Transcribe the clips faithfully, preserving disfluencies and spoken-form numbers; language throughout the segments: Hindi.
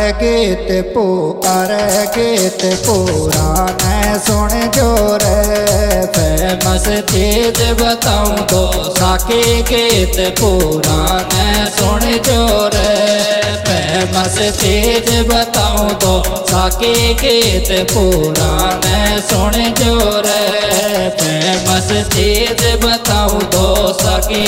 गीत पू अरे गीत पुराने सुन जो रे। फेमस चीज बताऊं तो साकी गीत पुराने सुन जो रे। फेमस चीज बताऊं तो साकी गीत पुराने सुन जो रे। फेमस चीज बताऊं तो साकी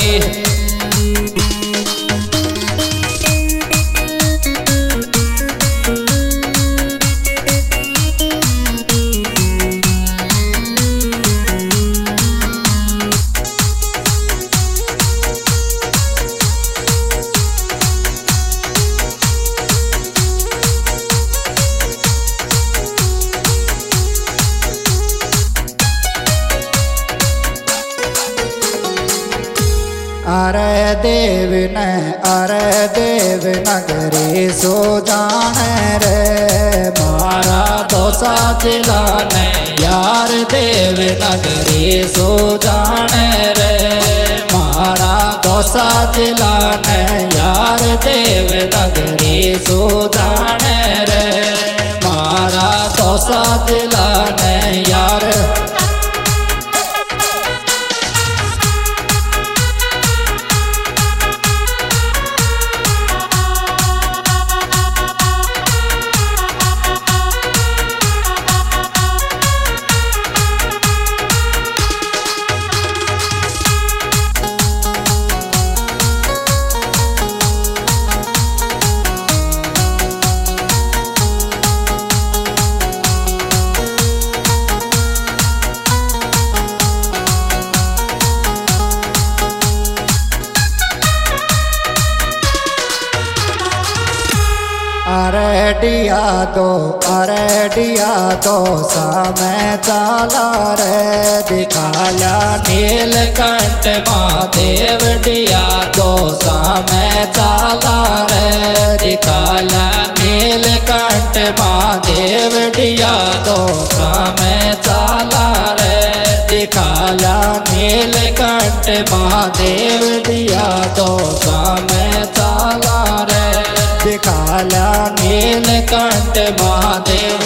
अरे देव न अरे देव नगरी सो जाने रे। मारा दोसा जिला ने यार देव नगरी सो जाने रे। मारा दोसा जिला ने यार देव नगरी सो जाने रे। मारा दोसा जिला ने यार अरे डिया दो अरे डिया दो सामे चाला रे। दिखाया नीलकंठ महादेव डिया दो सामे चाला रे। दिखाया नीलकंठ महादेव डिया दो सामे चाला रे। दिखाया नीलकंठ महादेव डिया दो सामे चाला रे। दिखाला नीलकंठ महादेव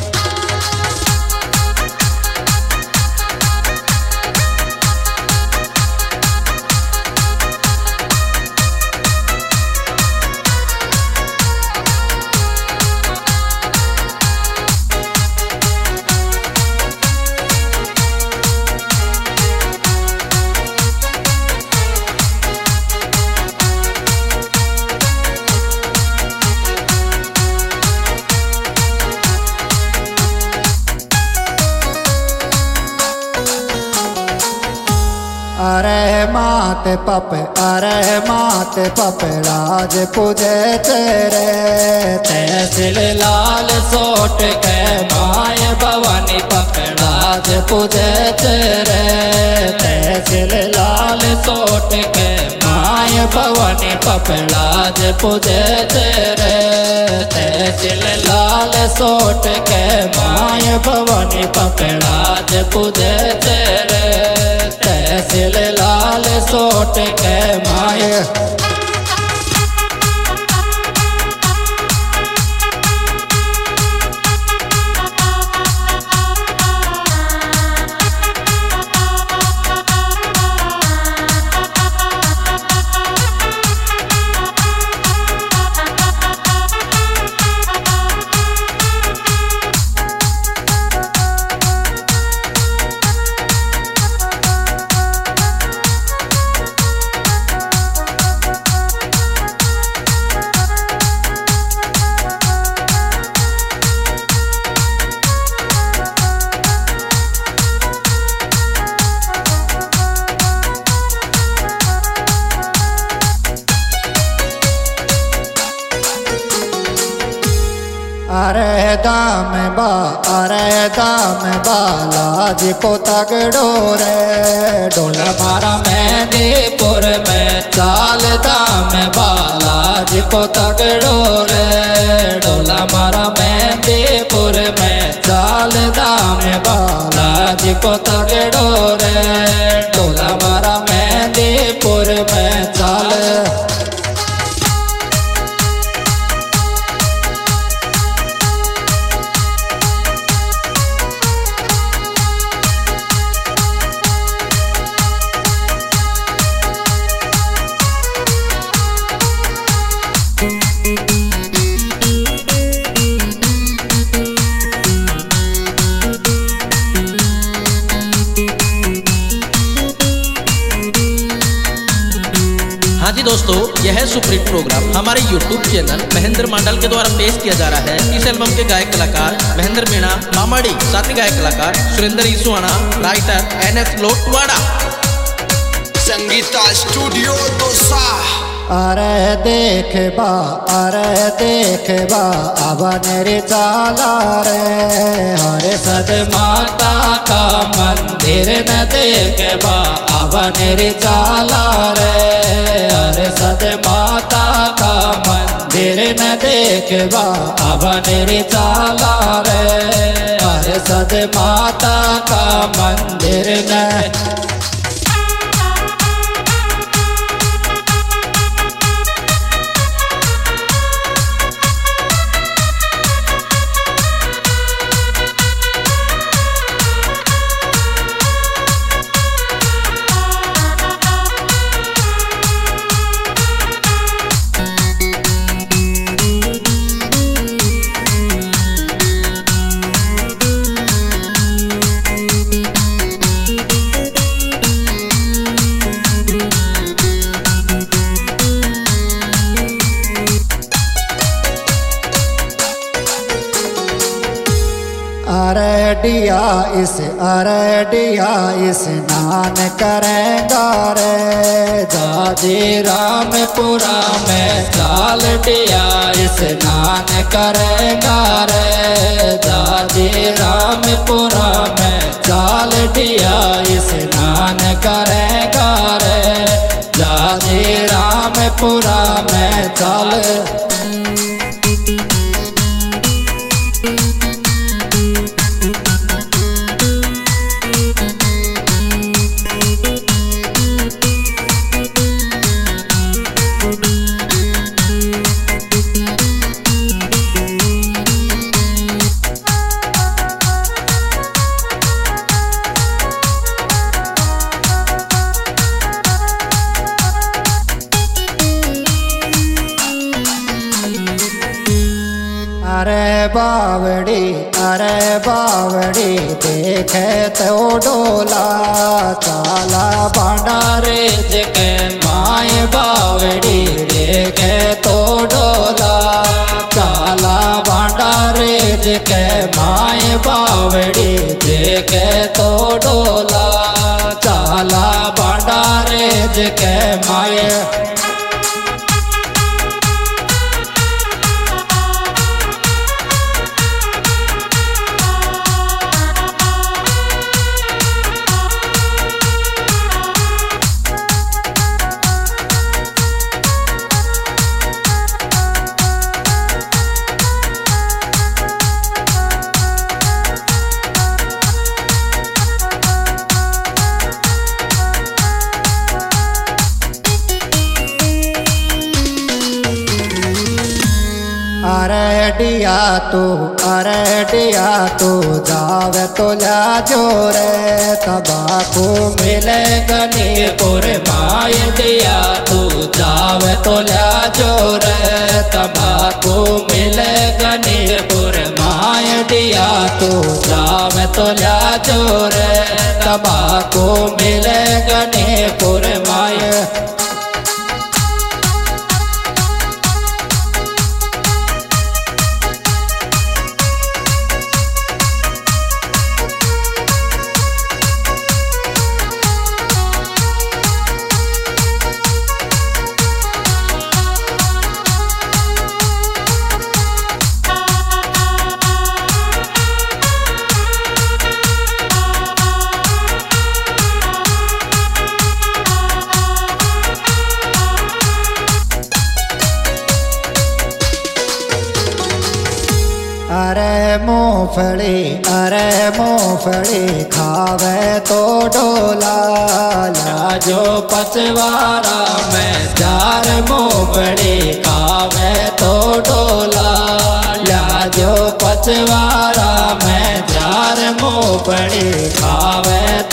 अरे मात पप अरे मात पपड़ाज पूजे तेरे। तहसील लाल सोट के माय भवानी पपड़ाज पूजे तेरे। तहसील लाल सोट के माय भवानी पपड़ाज पूजे तेरे। तहसील लाल सोट के माय भवानी पपड़ाज पूजे तेरे। तहसील लाल सोट के माय अरे दाम बा अरे दाम बालाजी को तगड़ो रे। डोला मारा मेहंदीपुर में चाल दाम बालाजी को तगड़ो रे। डोला मारा मेहंदीपुर में चाल दाम बालाजी को तगड़ो रे। डोला मारा मेहंदीपुर में चाल जी दोस्तों, यह है सुप्रीत प्रोग्राम हमारे यूट्यूब चैनल महेंद्र मंडल के द्वारा पेश किया जा रहा है। इस एल्बम के गायक कलाकार महेंद्र मीणा मामाड़ी, साथ ही गायक कलाकार Surendra Isuana, writer N S Lotwada. Sangeeta studio Dausa. अरे देख बा, अरे देख बा, अब मेरी चाला रे, हरे सद माता का मंदिर न देख बा, अब मेरी चाला रे, हरे सद माता का मंदिर न देख बा, अब मेरी चाला रे, हरे सद माता का मंदिर न। अरे डिया इस अरे डिया स्नान करेगा रे, जाजी रामपुरा में चाल डिया स्नान करेगा रे, जाजी रामपुरा में चाल डिया स्नान करेगा रे, जाजी रामपुरा में चाल। अरे बावड़ी, अरे बावड़ी देखे तो डोला, चाला भंडारे जके माए बावड़ी देखे तो डोला, चाला भंडारे जके माए बावड़ी देखे तो डोला, चाला भंडारे जके माए। अरे डिया तू, अरे डिया तू जावे तो ला जोरे, तबाकू मिले गनीपुर माय दिया, तू जावे तो ला जोरे, तबाकू मिले गनीपुर माय दिया, तू जावे तो ला जोरे, तबाकू मिले गनीपुर माय। अरे मूंगफली, अरे मूंगफली खावे तो डोला, लाजो पचवारा में चार मूंगफली खावे तो डोला, लाजो पचवारा में चार मूंगफली खावे